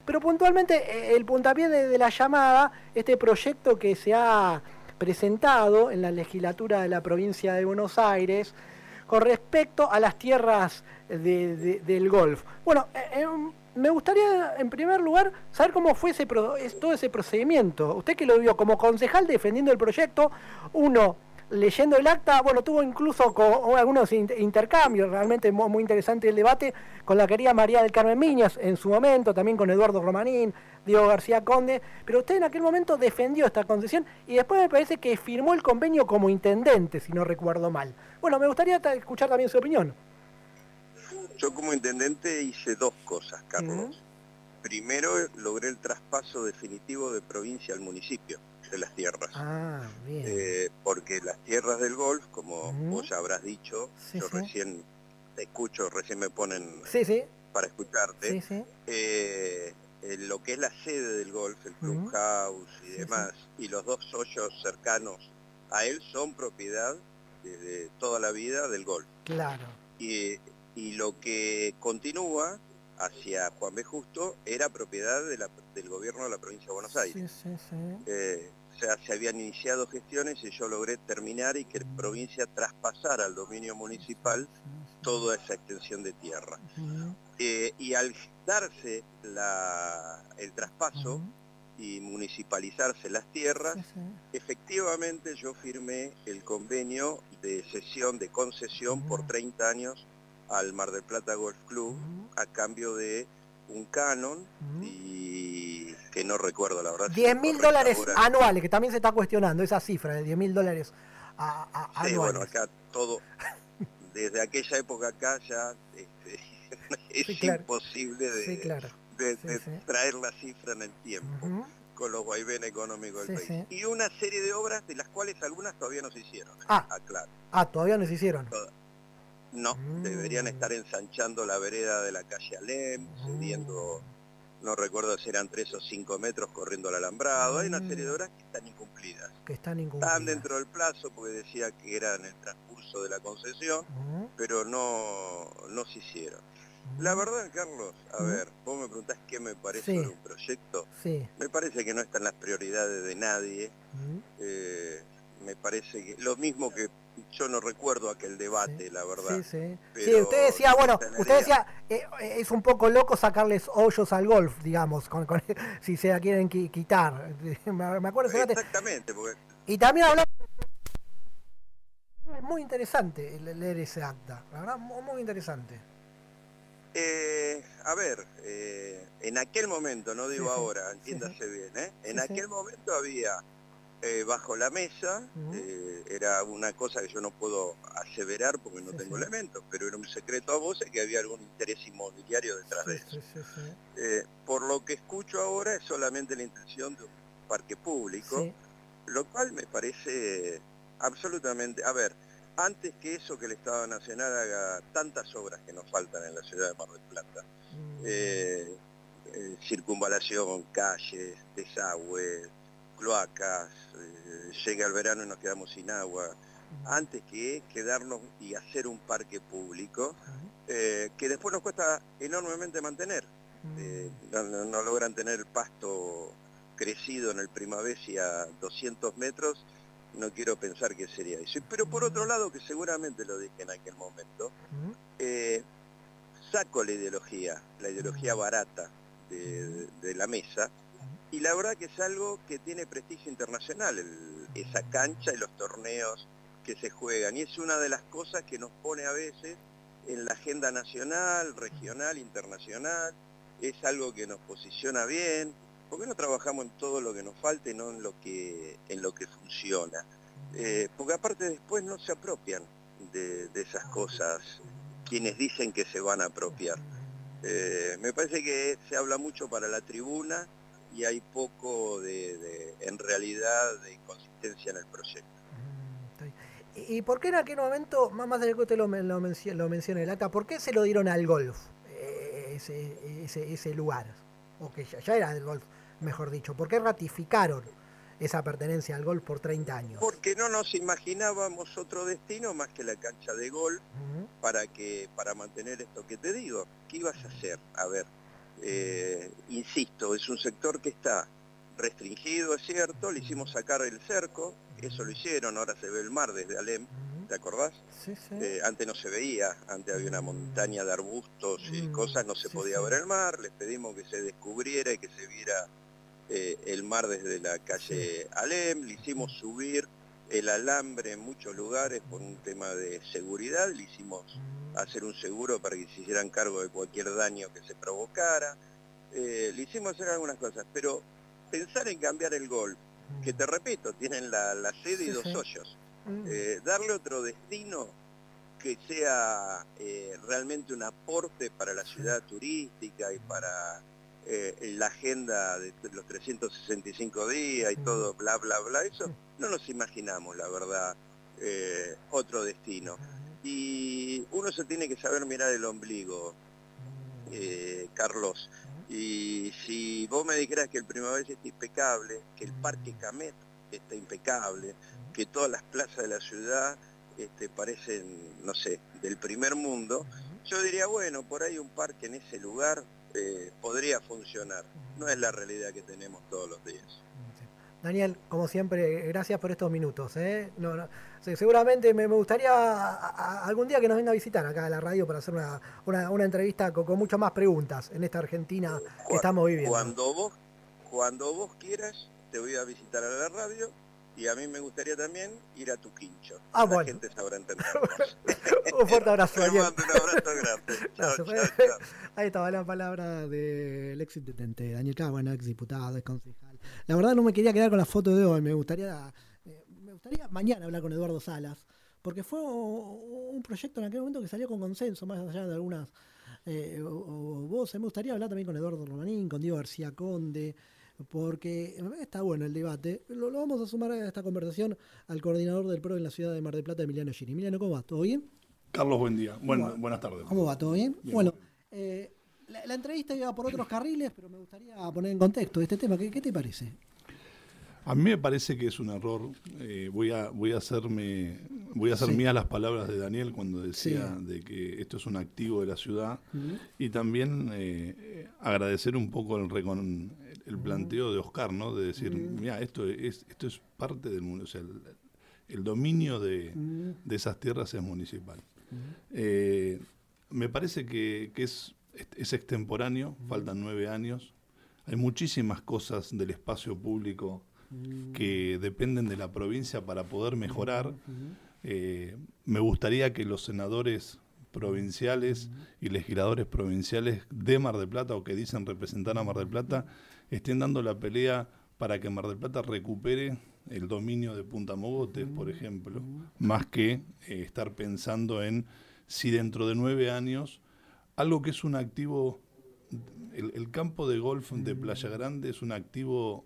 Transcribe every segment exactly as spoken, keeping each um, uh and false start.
pero puntualmente eh, el puntapié de, de la llamada, este proyecto que se ha presentado en la legislatura de la provincia de Buenos Aires con respecto a las tierras de, de, del Golf. Bueno, eh, eh, me gustaría en primer lugar saber cómo fue ese pro, es, todo ese procedimiento. Usted que lo vio como concejal defendiendo el proyecto, uno leyendo el acta, bueno, tuvo incluso con algunos intercambios, realmente muy, muy interesante el debate con la querida María del Carmen Miñas en su momento, también con Eduardo Romanín, Diego García Conde, pero usted en aquel momento defendió esta concesión y después me parece que firmó el convenio como intendente, si no recuerdo mal. Bueno, me gustaría escuchar también su opinión. Yo como intendente hice dos cosas, Carlos. Uh-huh. Primero, logré el traspaso definitivo de provincia al municipio de las tierras. Ah, bien. Eh, porque las tierras del Golf, como uh-huh. vos ya habrás dicho, sí, yo sí. recién te escucho, recién me ponen sí, sí. para escucharte, sí, sí. Eh, en lo que es la sede del Golf, el clubhouse uh-huh. y demás, sí, sí. y los dos hoyos cercanos a él son propiedad desde toda la vida del Golf. Claro. Y, y lo que continúa hacia Juan B. Justo era propiedad de la, del gobierno de la provincia de Buenos Aires. Sí, sí, sí. Eh, o sea, se habían iniciado gestiones y yo logré terminar y que la provincia traspasara al dominio municipal toda esa extensión de tierra. Uh-huh. eh, y al darse la, el traspaso uh-huh. y municipalizarse las tierras, sí, sí. efectivamente yo firmé el convenio de cesión, de concesión uh-huh. por treinta años al Mar del Plata Golf Club uh-huh. a cambio de un canon uh-huh. y que no recuerdo la verdad. diez mil dólares anuales, que también se está cuestionando esa cifra de diez mil dólares a, a, sí, anuales. Bueno, acá todo, desde aquella época acá ya este, es sí, claro. imposible de, sí, claro. de, sí, de sí. traer la cifra en el tiempo. Uh-huh. Con los vaivenes económicos del sí, país. Sí. Y una serie de obras de las cuales algunas todavía no se hicieron. Ah, ah claro. Ah, todavía no se hicieron. Todas. No, mm. deberían estar ensanchando la vereda de la calle Alem, mm. cediendo, no recuerdo si eran tres o cinco metros corriendo el alambrado. Mm. Hay una serie de obras que están incumplidas. Que están incumplidas. Están dentro del plazo porque decía que era en el transcurso de la concesión, mm. pero no, no se hicieron. Mm. La verdad, Carlos, a mm. ver, vos me preguntás qué me parece sí. sobre un proyecto. Sí. Me parece que no están las prioridades de nadie. Mm. Eh, me parece que lo mismo que yo no recuerdo aquel debate, sí, la verdad. Sí, sí. sí usted decía, bueno, usted decía, eh, es un poco loco sacarles hoyos al golf, digamos, con, con, si se la quieren quitar. Me acuerdo ese debate. Exactamente. Porque... Y también hablamos... Es muy interesante leer ese acta, la verdad, muy, muy interesante. Eh, a ver, eh, en aquel momento, no digo sí, sí. ahora, entiéndase sí, sí. bien, ¿eh? En sí, aquel sí. momento había... Eh, bajo la mesa, uh-huh. eh, era una cosa que yo no puedo aseverar porque no sí, tengo sí. elementos, pero era un secreto a voces que había algún interés inmobiliario detrás sí, de eso. Sí, sí, sí. Eh, por lo que escucho ahora es solamente la intención de un parque público, sí. lo cual me parece absolutamente... A ver, antes que eso que el Estado Nacional haga tantas obras que nos faltan en la ciudad de Mar del Plata, uh-huh. eh, eh, circunvalación, calles, desagües, cloacas, eh, llega el verano y nos quedamos sin agua, antes que quedarnos y hacer un parque público, eh, que después nos cuesta enormemente mantener. Eh, no, no, no logran tener el pasto crecido en el Primavera a doscientos metros, no quiero pensar que sería eso. Pero por otro lado, que seguramente lo dije en aquel momento, eh, saco la ideología, la ideología barata de, de, de la mesa, y la verdad que es algo que tiene prestigio internacional, el, esa cancha y los torneos que se juegan. Y es una de las cosas que nos pone a veces en la agenda nacional, regional, internacional. Es algo que nos posiciona bien. ¿Por qué no trabajamos en todo lo que nos falta y no en lo que, en lo que funciona? Eh, porque aparte después no se apropian de, de esas cosas quienes dicen que se van a apropiar. Eh, me parece que se habla mucho para la tribuna, y hay poco de, de, en realidad, de consistencia en el proyecto. ¿Y por qué en aquel momento, más allá de que usted lo, lo, menciona, lo menciona el acta, por qué se lo dieron al golf, eh, ese, ese, ese lugar? O que ya, ya era del golf, mejor dicho. ¿Por qué ratificaron esa pertenencia al golf por treinta años? Porque no nos imaginábamos otro destino más que la cancha de golf uh-huh. para, que, para mantener esto que te digo. ¿Qué ibas a hacer? A ver, Eh, insisto, es un sector que está restringido, es cierto, le hicimos sacar el cerco, eso lo hicieron, ahora se ve el mar desde Alem, ¿te acordás? Sí, sí. Eh, antes no se veía, antes había una montaña de arbustos y Mm, cosas, no se sí, podía sí. ver el mar, les pedimos que se descubriera y que se viera eh, el mar desde la calle sí. Alem, le hicimos subir el alambre en muchos lugares por un tema de seguridad, le hicimos hacer un seguro para que se hicieran cargo de cualquier daño que se provocara, eh, le hicimos hacer algunas cosas, pero pensar en cambiar el golf, que te repito, tienen la, la sede y Sí, dos sí. hoyos, eh, darle otro destino que sea eh, realmente un aporte para la ciudad turística y para eh, la agenda de los trescientos sesenta y cinco días y todo, bla, bla, bla, eso no nos imaginamos, la verdad, eh, otro destino. Y uno se tiene que saber mirar el ombligo, eh, Carlos. Y si vos me dijeras que el Primavera está impecable, que el Parque Camet está impecable, que todas las plazas de la ciudad este, parecen, no sé, del primer mundo, yo diría, bueno, por ahí un parque en ese lugar eh, podría funcionar. No es la realidad que tenemos todos los días. Daniel, como siempre, gracias por estos minutos. ¿eh? No, no, seguramente me, me gustaría a, a, algún día que nos venga a visitar acá a la radio para hacer una, una, una entrevista con, con muchas más preguntas en esta Argentina que cuando, estamos viviendo. Cuando vos, cuando vos quieras, te voy a visitar a la radio y a mí me gustaría también ir a tu quincho. Ah, la bueno. gente sabrá entender. Un fuerte abrazo, Daniel. Te mando un abrazo grande. Chao, chao, chao. Ahí estaba la palabra del ex intendente Daniel K, bueno, ex diputado, ex concejal. La verdad no me quería quedar con la foto de hoy, me gustaría, eh, me gustaría mañana hablar con Eduardo Salas, porque fue un proyecto en aquel momento que salió con consenso, más allá de algunas eh, voces. Me gustaría hablar también con Eduardo Romanín, con Diego García Conde, porque está bueno el debate. Lo, lo vamos a sumar a esta conversación al coordinador del P R O en la ciudad de Mar del Plata, Emiliano Gini. Emiliano, ¿cómo va? ¿Todo bien? Carlos, buen día. Buen, bueno, buenas tardes. ¿Cómo va? ¿Todo bien? bien bueno, eh, la, la entrevista iba por otros carriles, pero me gustaría poner en contexto este tema. ¿Qué, qué te parece? A mí me parece que es un error. Eh, voy a voy a hacerme voy a hacer sí. mías las palabras de Daniel cuando decía sí. de que esto es un activo de la ciudad uh-huh. y también eh, agradecer un poco el, recon, el planteo de Oscar, ¿no? De decir, uh-huh. mira, esto es esto es parte del mundo, o sea, el, el dominio de, uh-huh. de esas tierras es municipal. Uh-huh. Eh, me parece que, que es, es extemporáneo, uh-huh. faltan nueve años, hay muchísimas cosas del espacio público que dependen de la provincia para poder mejorar. Eh, me gustaría que los senadores provinciales y legisladores provinciales de Mar del Plata, o que dicen representar a Mar del Plata, estén dando la pelea para que Mar del Plata recupere el dominio de Punta Mogotes, por ejemplo, más que eh, estar pensando en si dentro de nueve años, algo que es un activo, el, el campo de golf de Playa Grande es un activo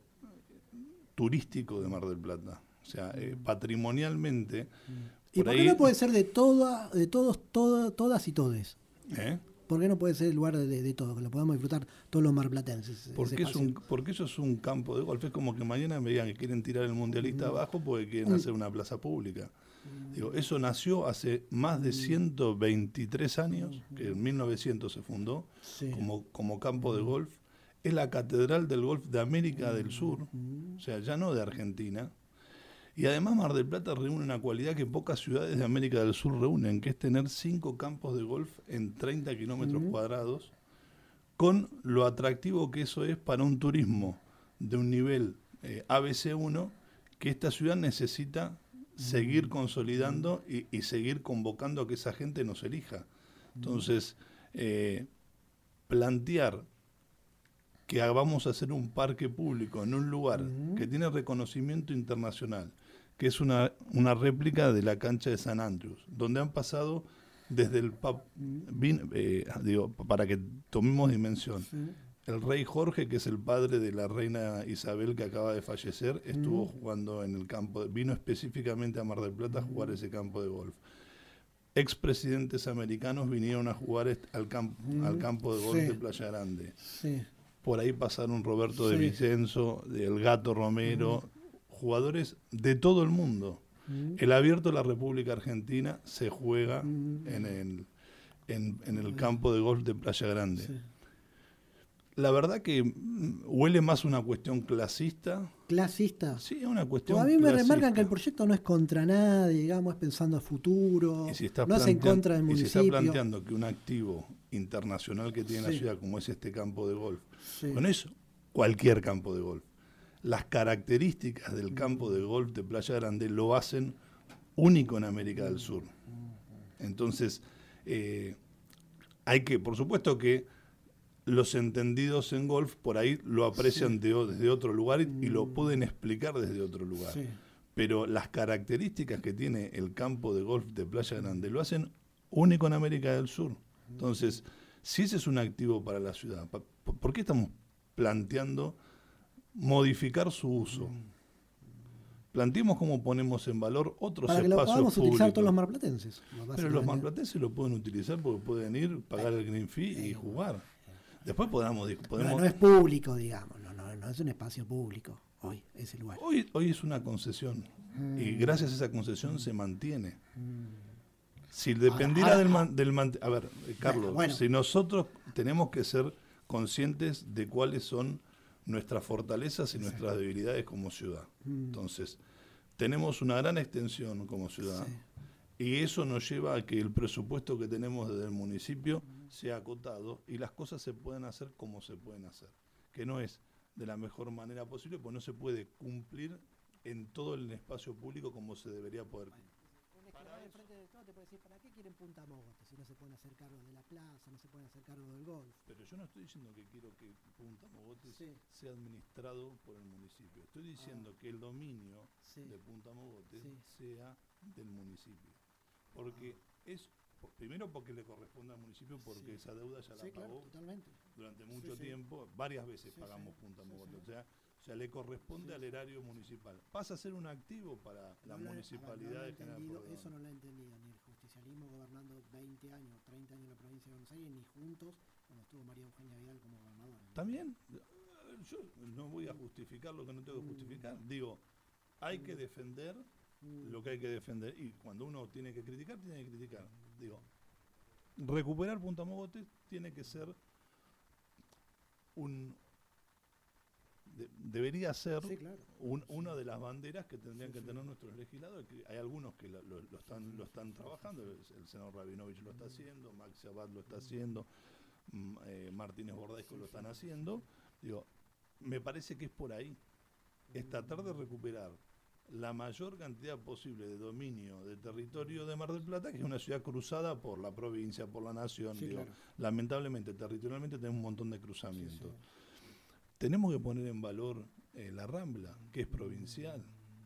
turístico de Mar del Plata, o sea, eh, patrimonialmente. ¿Y por, por qué ahí... no puede ser de toda, de todos, todo, todas y todes? ¿Eh? ¿Por qué no puede ser el lugar de, de todo, que lo podamos disfrutar todos los marplatenses? Porque, es un, porque eso es un campo de golf, es como que mañana me digan que quieren tirar el mundialista mm. abajo porque quieren mm. hacer una plaza pública. Mm. Digo, eso nació hace más de ciento veintitrés años, que en mil novecientos se fundó, sí. como, como campo de golf. Es la catedral del golf de América del Sur, o sea, ya no de Argentina. Y además Mar del Plata reúne una cualidad que pocas ciudades de América del Sur reúnen, que es tener cinco campos de golf en treinta kilómetros uh-huh. cuadrados, con lo atractivo que eso es para un turismo de un nivel eh, A B C uno, que esta ciudad necesita seguir consolidando y, y seguir convocando a que esa gente nos elija. Entonces, eh, plantear que vamos a hacer un parque público en un lugar uh-huh. que tiene reconocimiento internacional, que es una, una réplica de la cancha de San Andrews, donde han pasado desde el pub, vin, eh, digo, para que tomemos dimensión, uh-huh. el rey Jorge, que es el padre de la reina Isabel que acaba de fallecer, estuvo uh-huh. jugando en el campo, vino específicamente a Mar del Plata a jugar uh-huh. ese campo de golf. Expresidentes americanos vinieron a jugar al, camp, uh-huh. al campo de golf sí. de Playa Grande. Sí. Por ahí pasaron Roberto sí. de Vicenzo, El Gato Romero, uh-huh. jugadores de todo el mundo. Uh-huh. El Abierto de la República Argentina se juega uh-huh. en, el, en, en el campo de golf de Playa Grande. Sí. la verdad que huele más una cuestión clasista. ¿Clasista? Sí, es una cuestión pues a mí me clasista. remarcan que el proyecto no es contra nadie, digamos, es pensando a futuro, y si está no es en contra del y municipio. si está planteando que un activo internacional que tiene sí. la ciudad, como es este campo de golf, sí. con eso, cualquier campo de golf, las características del campo de golf de Playa Grande lo hacen único en América del Sur. Entonces, eh, hay que, por supuesto que los entendidos en golf por ahí lo aprecian sí. de, desde otro lugar y, y lo pueden explicar desde otro lugar. Sí. Pero las características que tiene el campo de golf de Playa Grande lo hacen único en América del Sur. Entonces, si ese es un activo para la ciudad, ¿por qué estamos planteando modificar su uso? Planteemos cómo ponemos en valor otros para que espacios lo podamos públicos. Utilizar todos los marplatenses. Pero los marplatenses lo pueden utilizar porque pueden ir, pagar el green fee y jugar. Después podamos... podemos... No, no es público, digamos, no, no, no es un espacio público hoy, ese lugar. Hoy, hoy es una concesión mm. y gracias a esa concesión mm. se mantiene. Mm. Si dependiera ahora, ahora, del, man, del... A ver, Carlos, bueno. si nosotros tenemos que ser conscientes de cuáles son nuestras fortalezas y sí. nuestras debilidades como ciudad. Mm. Entonces, tenemos una gran extensión como ciudad sí. y eso nos lleva a que el presupuesto que tenemos desde el municipio mm. sea acotado y las cosas se puedan hacer como se pueden hacer, que no es de la mejor manera posible, pues no se puede cumplir en todo el espacio público como se debería poder cumplir. Para frente de todo te puede decir, ¿para qué quieren Punta Mogotes si no se pueden hacer cargo de la plaza, no se pueden hacer cargo del golf? Pero yo no estoy diciendo que quiero que Punta Mogotes sí. sea administrado por el municipio. Estoy diciendo ah. que el dominio sí. de Punta Mogotes sí. sea del municipio. Porque ah. es, primero porque le corresponde al municipio, porque sí. esa deuda ya la sí, pagó claro, totalmente. durante mucho sí, tiempo, sí. varias veces sí, pagamos sí. Punta sí, Mogotes. sí. O sea, O sea, le corresponde sí. al erario municipal. Pasa a ser un activo para la no municipalidad de General Porredón. Eso no lo he entendido, ni el justicialismo gobernando veinte años, treinta años en la provincia de Buenos Aires, ni juntos cuando estuvo María Eugenia Vidal como gobernadora. También, yo no voy a justificar lo que no tengo que justificar. Mm. Digo, hay mm. que defender mm. lo que hay que defender. Y cuando uno tiene que criticar, tiene que criticar. Mm. Digo, recuperar Punta Mogotes tiene que ser un... De, debería ser sí, claro. un, una de las banderas que tendrían sí, que sí. tener nuestros legisladores. Que hay algunos que lo, lo, lo están, lo están trabajando, el, el senador Rabinovich lo está haciendo, Maxi Abad lo está haciendo, eh, Martínez Bordaisco lo están haciendo. Digo, me parece que es por ahí. Es tratar de recuperar la mayor cantidad posible de dominio de territorio de Mar del Plata, que es una ciudad cruzada por la provincia, por la nación. Sí, digo, claro. Lamentablemente, territorialmente tenemos un montón de cruzamientos. Sí, sí. Tenemos que poner en valor eh, la Rambla, que es provincial.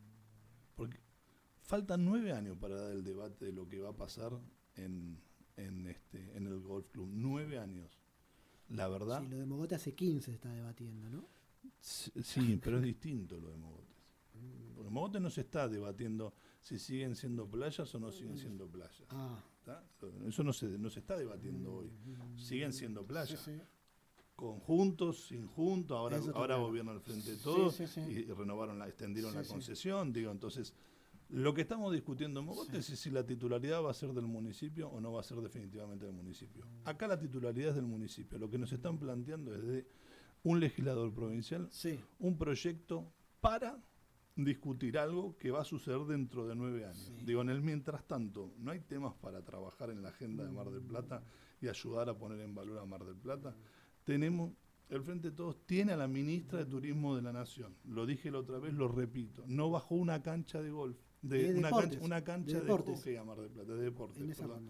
Porque faltan nueve años para dar el debate de lo que va a pasar en, en, este, en el Golf Club. Nueve años. La verdad... Sí, lo de Mogote hace quince se está debatiendo, ¿no? Sí, sí, pero es distinto lo de Mogotes. Porque Mogotes no se está debatiendo si siguen siendo playas o no siguen siendo playas. Ah. Eso no se, no se está debatiendo hoy. Siguen siendo playas. Sí, sí. Conjuntos, sin juntos, ahora, ahora gobierna el Frente de Todos sí, sí, sí. y renovaron la, extendieron sí, la sí. concesión, digo, entonces lo que estamos discutiendo en Mogotes sí. es si la titularidad va a ser del municipio o no va a ser definitivamente del municipio. Acá la titularidad es del municipio, lo que nos están planteando es de un legislador provincial, sí. un proyecto para discutir algo que va a suceder dentro de nueve años. Sí. Digo, en el mientras tanto, ¿no hay temas para trabajar en la agenda de Mar del Plata y ayudar a poner en valor a Mar del Plata? Tenemos, el Frente de Todos tiene a la ministra de Turismo de la Nación, lo dije la otra vez, lo repito, no bajó una cancha de golf, de, de una, deportes, cancha, una cancha de, de hockey a Mar del Plata, de deportes, en esa perdón.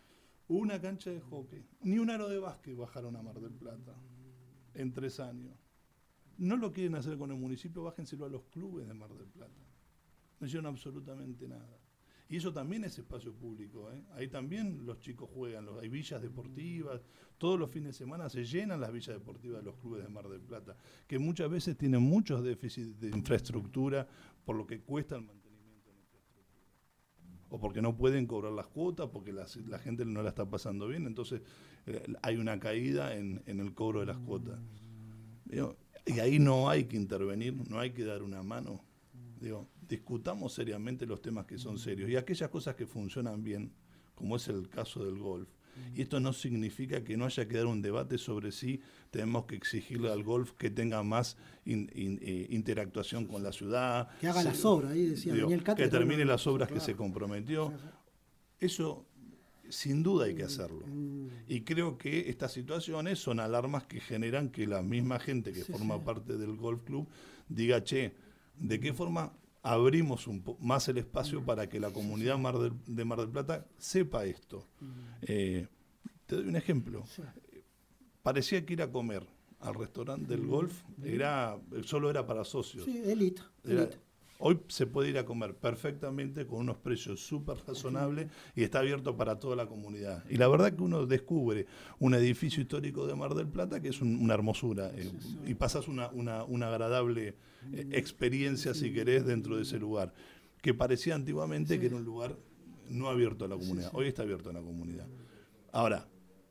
Una cancha de hockey, ni un aro de básquet bajaron a Mar del Plata en tres años. No lo quieren hacer con el municipio, bájenselo a los clubes de Mar del Plata. No hicieron absolutamente nada. Y eso también es espacio público, ¿eh? Ahí también los chicos juegan, los, hay villas deportivas, todos los fines de semana se llenan las villas deportivas de los clubes de Mar del Plata, que muchas veces tienen muchos déficits de infraestructura por lo que cuesta el mantenimiento de la infraestructura. O porque no pueden cobrar las cuotas, porque la, la gente no la está pasando bien, entonces eh, hay una caída en, en el cobro de las cuotas. Digo, y ahí no hay que intervenir, no hay que dar una mano. Digo, discutamos seriamente los temas que son serios y aquellas cosas que funcionan bien, como es el caso del golf, Y esto no significa que no haya que dar un debate sobre si tenemos que exigirle al golf que tenga más in, in, eh, interactuación con la ciudad. Que haga se, las obras, ahí decía digo, Daniel Cate, que termine las obras claro. que se comprometió. Eso sin duda hay que hacerlo. Y creo que estas situaciones son alarmas que generan que la misma gente que sí, forma sí. parte del golf club diga, che, ¿de qué forma abrimos un po más el espacio para que la comunidad Mar del, de Mar del Plata sepa esto? Eh, te doy un ejemplo. Parecía que ir a comer al restaurante del golf era solo era para socios. Sí, elite. Era, hoy se puede ir a comer perfectamente con unos precios súper razonables y está abierto para toda la comunidad. Y la verdad que uno descubre un edificio histórico de Mar del Plata que es un, una hermosura eh, y pasas una, una, una agradable eh, experiencia, si querés, dentro de ese lugar, que parecía antiguamente que era un lugar no abierto a la comunidad. Hoy está abierto a la comunidad. Ahora,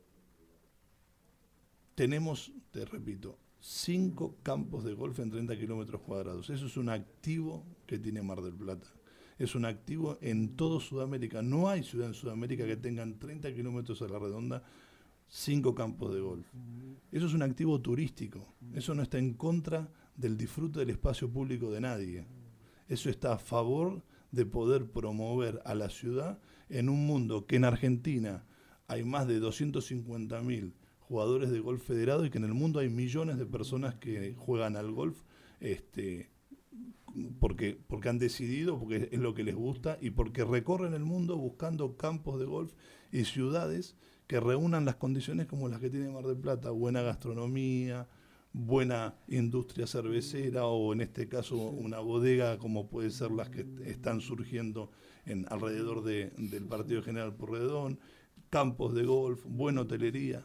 tenemos, te repito, cinco campos de golf en treinta kilómetros cuadrados. Eso es un activo que tiene Mar del Plata. Es un activo en todo Sudamérica. No hay ciudad en Sudamérica que tengan treinta kilómetros a la redonda, cinco campos de golf. Eso es un activo turístico. Eso no está en contra del disfrute del espacio público de nadie. Eso está a favor de poder promover a la ciudad en un mundo que en Argentina hay más de doscientos cincuenta mil jugadores de golf federado y que en el mundo hay millones de personas que juegan al golf este, porque, porque han decidido, porque es lo que les gusta y porque recorren el mundo buscando campos de golf y ciudades que reúnan las condiciones como las que tiene Mar del Plata, buena gastronomía, buena industria cervecera o en este caso una bodega como puede ser las que están surgiendo en alrededor de, del Partido General Pueyrredón, campos de golf, buena hotelería.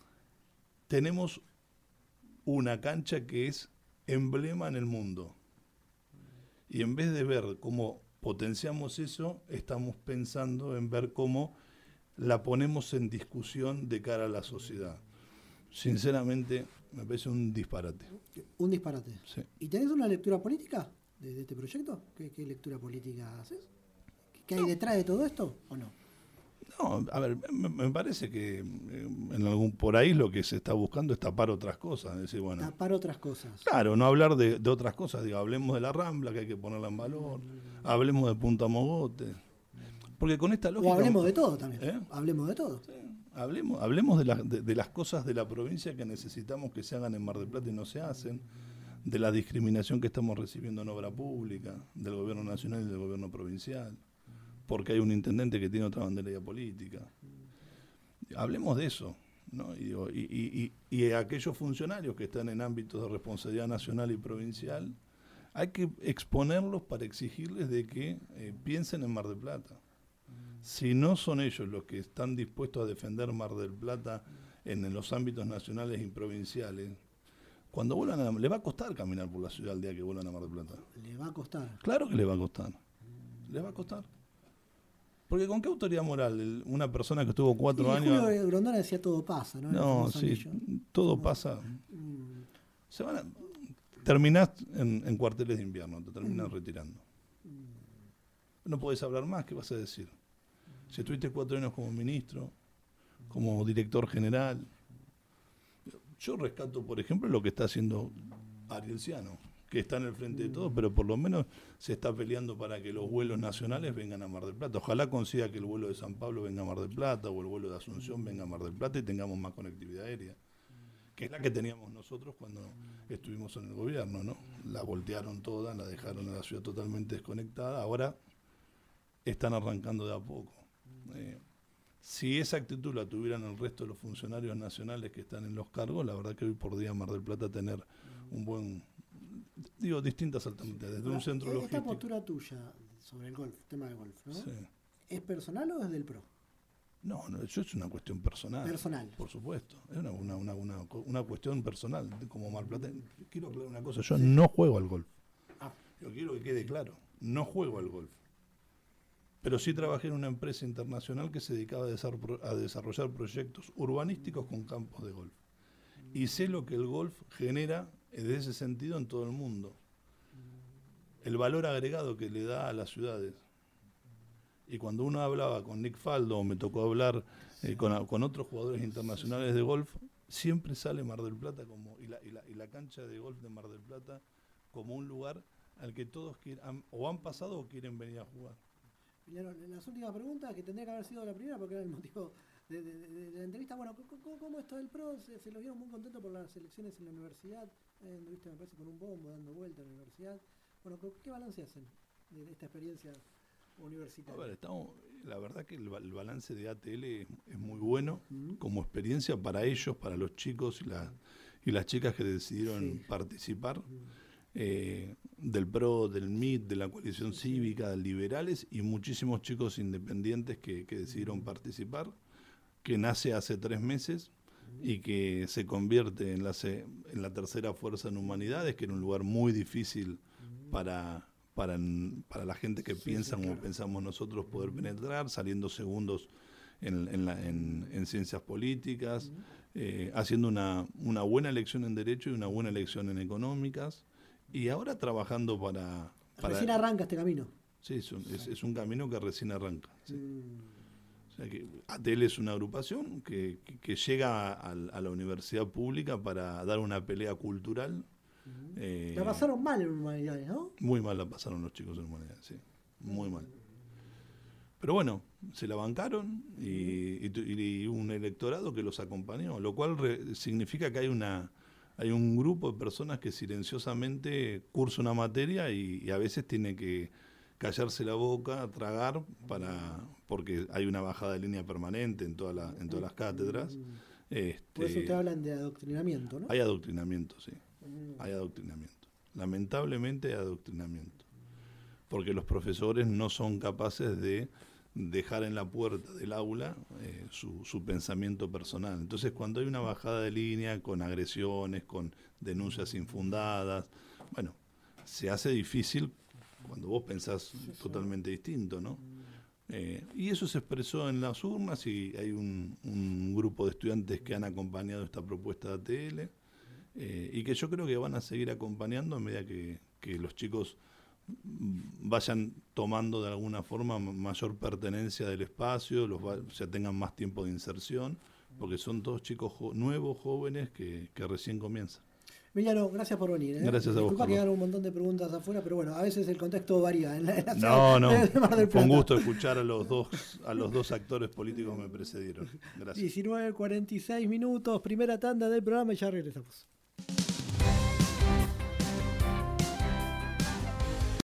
Tenemos una cancha que es emblema en el mundo. Y en vez de ver cómo potenciamos eso, estamos pensando en ver cómo la ponemos en discusión de cara a la sociedad. Sinceramente, me parece un disparate. Un disparate. Sí. ¿Y tenés una lectura política de, de este proyecto? ¿Qué, qué lectura política haces? ¿Qué hay no. detrás de todo esto o no? No, a ver, me, me parece que en algún por ahí lo que se está buscando es tapar otras cosas. Es decir, bueno, tapar otras cosas. Claro, no hablar de, de otras cosas. Digo, hablemos de la Rambla, que hay que ponerla en valor. Mm. Hablemos de Punta Mogote. Porque con esta lógica... O hablemos de todo también. ¿Eh? Hablemos de todo. Sí. Hablemos, hablemos de, la, de, de las cosas de la provincia que necesitamos que se hagan en Mar del Plata y no se hacen. De la discriminación que estamos recibiendo en obra pública, del gobierno nacional y del gobierno provincial. Porque hay un intendente que tiene otra banderilla política. Hablemos de eso, ¿no? Y, y, y, y aquellos funcionarios que están en ámbitos de responsabilidad nacional y provincial, hay que exponerlos para exigirles de que eh, piensen en Mar del Plata. Si no son ellos los que están dispuestos a defender Mar del Plata en, en los ámbitos nacionales y provinciales, cuando vuelvan a... Le va a costar caminar por la ciudad el día que vuelvan a Mar del Plata. ¿Le va a costar? Claro que le va a costar. Le va a costar. Porque ¿con qué autoridad moral una persona que estuvo cuatro sí, años... Julio Grondona decía todo pasa, ¿no? No, sí, todo no. pasa. Mm. Se van a... Terminás en, en cuarteles de invierno, te terminas mm. retirando. Mm. No podés hablar más, ¿qué vas a decir? Mm. Si estuviste cuatro años como ministro, como director general... Yo rescato, por ejemplo, lo que está haciendo Ariel Ciano, que está en el frente de todo, pero por lo menos se está peleando para que los vuelos nacionales vengan a Mar del Plata. Ojalá consiga que el vuelo de San Pablo venga a Mar del Plata o el vuelo de Asunción venga a Mar del Plata y tengamos más conectividad aérea, que es la que teníamos nosotros cuando estuvimos en el gobierno, ¿no? La voltearon toda, la dejaron a la ciudad totalmente desconectada, ahora están arrancando de a poco. Eh, si esa actitud la tuvieran el resto de los funcionarios nacionales que están en los cargos, la verdad que hoy por día Mar del Plata tener un buen... Digo, distintas alternativas, desde Ahora, un centro esta logístico. Esta postura tuya sobre el golf, tema del golf, ¿no? Sí. ¿Es personal o es del PRO? No, no, eso es una cuestión personal. Personal. Por supuesto, es una, una, una, una, una cuestión personal, como marplatense. Quiero aclarar una cosa, yo sí. no juego al golf. Ah. Yo quiero que quede claro, no juego al golf. Pero sí trabajé en una empresa internacional que se dedicaba a desarrollar proyectos urbanísticos con campos de golf. Y sé lo que el golf genera de ese sentido en todo el mundo. El valor agregado que le da a las ciudades. Y cuando uno hablaba con Nick Faldo, o me tocó hablar eh, con, con otros jugadores internacionales de golf, siempre sale Mar del Plata como y la, y la, y la cancha de golf de Mar del Plata como un lugar al que todos quieran, o han pasado o quieren venir a jugar. Las últimas preguntas, que tendría que haber sido la primera porque era el motivo de, de, de, de la entrevista. Bueno, ¿cómo, cómo esto del P R O? Se, se los vieron muy contentos por las elecciones en la universidad. Eh, anduviste, me parece, con un bombo dando vuelta en la universidad. Bueno, ¿qué balance hacen de, de esta experiencia universitaria? A ver, estamos, la verdad que el, el balance de A T L es, es muy bueno uh-huh. como experiencia para ellos, para los chicos y, la, y las chicas que decidieron sí. participar. Uh-huh. Eh, del P R O, del M I T, de la coalición cívica, de liberales y muchísimos chicos independientes que, que decidieron participar, que nace hace tres meses y que se convierte en la, en la tercera fuerza en humanidades, que era un lugar muy difícil para, para, para la gente que sí, piensa sí, como claro. pensamos nosotros poder penetrar, saliendo segundos en, en, la, en, en ciencias políticas, eh, haciendo una, una buena elección en Derecho y una buena elección en Económicas. Y ahora trabajando para, para... Recién arranca este camino. Sí, es un, es, es un camino que recién arranca. Sí. Mm. O sea que A T L es una agrupación que, que, que llega a, a la universidad pública para dar una pelea cultural. Mm. Eh, la pasaron mal en Humanidades, ¿no? Muy mal la pasaron los chicos en Humanidades, sí. Muy mal. Pero bueno, se la bancaron y, y, y un electorado que los acompañó, lo cual re, significa que hay una... Hay un grupo de personas que silenciosamente cursa una materia y, y a veces tiene que callarse la boca, tragar, para porque hay una bajada de línea permanente en, toda la, en todas las cátedras. Este, Por eso ustedes hablan de adoctrinamiento, ¿no? Hay adoctrinamiento, sí. Hay adoctrinamiento. Lamentablemente hay adoctrinamiento. Porque los profesores no son capaces de dejar en la puerta del aula eh, su, su pensamiento personal. Entonces, cuando hay una bajada de línea con agresiones, con denuncias infundadas, bueno, se hace difícil cuando vos pensás totalmente distinto, ¿no? Eh, y eso se expresó en las urnas y hay un, un grupo de estudiantes que han acompañado esta propuesta de A T L eh, y que yo creo que van a seguir acompañando a medida que, que los chicos vayan tomando de alguna forma mayor pertenencia del espacio, los va, o sea, tengan más tiempo de inserción, porque son todos chicos jo nuevos, jóvenes, que, que recién comienzan. Emiliano, gracias por venir. ¿eh? Gracias a vos. Disculpa que quedaron un montón de preguntas afuera, pero bueno, a veces el contexto varía. En la, en la no, no, de Mar del Plata. Fue un gusto escuchar a los dos a los dos actores políticos que me precedieron. Gracias. diecinueve cuarenta y seis minutos, primera tanda del programa y ya regresamos.